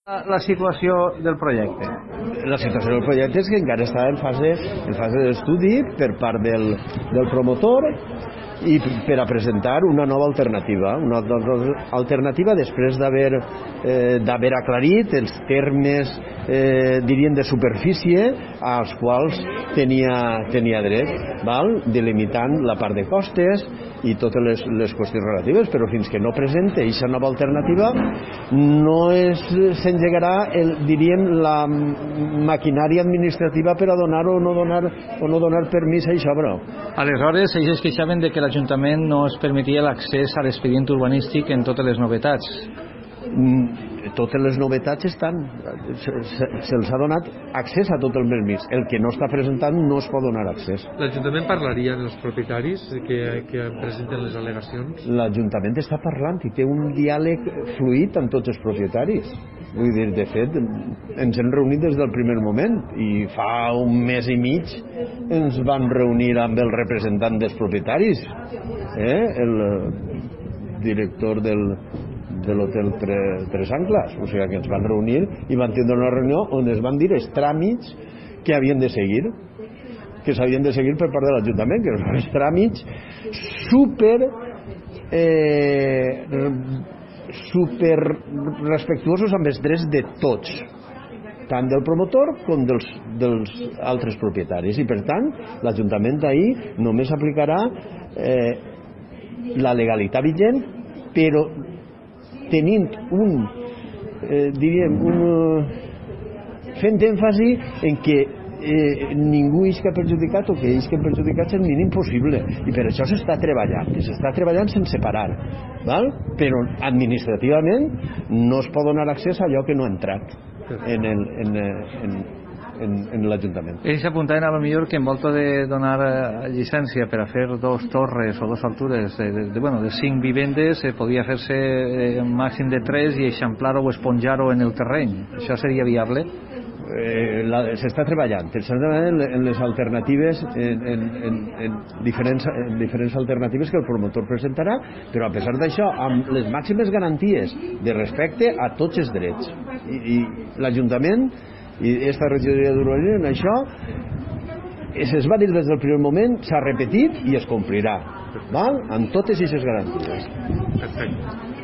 La situació del projecte? La situació del projecte és que encara està en fase d'estudi per part del promotor i per a presentar una nova alternativa. Una alternativa després d'haver aclarit els termes, diríem, de superfície als quals tenia dret, delimitant la part de costes i totes les qüestions relatives, però fins que no presente aquesta nova alternativa no s'engegarà, diríem, la maquinària administrativa per a donar o no donar permís a aquesta obra. Aleshores, ells es queixaven de que l'Ajuntament no es permetia l'accés a l'expedient urbanístic en totes les novetats. Totes les novetats estan, se'ls ha donat accés a tot el permís. El que no està presentant no es pot donar accés. L'Ajuntament parlaria amb els propietaris que presenten les al·legacions? L'Ajuntament està parlant i té un diàleg fluid amb tots els propietaris. Vull dir, de fet, ens hem reunit des del primer moment i fa un mes i mig ens vam reunir amb el representant dels propietaris, el director de l'hotel Tres Anclas, o sigui que ens van reunir i van tindre una reunió on es van dir els tràmits que havien de seguir, que s'havien de seguir per part de l'Ajuntament, que són els tràmits super respectuosos amb els drets de tots, tant del promotor com dels altres propietaris, i per tant l'Ajuntament ahir només aplicarà la legalitat vigent, però tenint fent èmfasi en que ningú isca perjudicat o que isquen perjudicats el mínim possible, i per això s'està treballant sense parar, però administrativament no es pot donar accés a allò que no ha entrat en l'Ajuntament. Ells apuntaven a lo millor que en volta de donar llicència per a fer dos torres o dos altures de 5 vivendes podia fer-se un màxim de 3 i eixamplar-ho o esponjar-ho en el terreny. Això seria viable? S'està treballant en les alternatives, en diferents alternatives que el promotor presentarà, però a pesar d'això amb les màximes garanties de respecte a tots els drets, i l'Ajuntament i aquesta regidoria d'urbanisme en això es va dir des del primer moment, s'ha repetit i es complirà amb totes aquestes garanties. Perfecte.